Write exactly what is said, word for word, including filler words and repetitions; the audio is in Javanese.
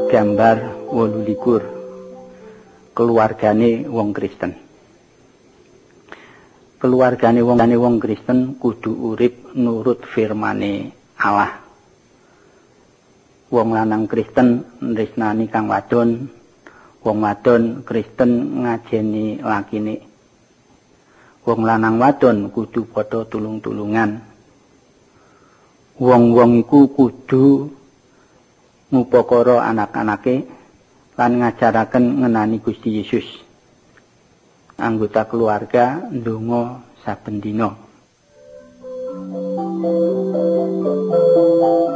Gambar wolu likur keluargane wong Kristen. Keluargane wong wong Kristen kudu urip nurut firmane Allah. Wong lanang Kristen nresnani kang wadon, wong wadon Kristen ngajeni lakine. Wong lanang wadon kudu padha tulung-tulungan. Wong-wong iku kudu ngupakara anak-anake lan ngajaraken ngenani Gusti Yesus. Anggota keluarga ndonga saben dina.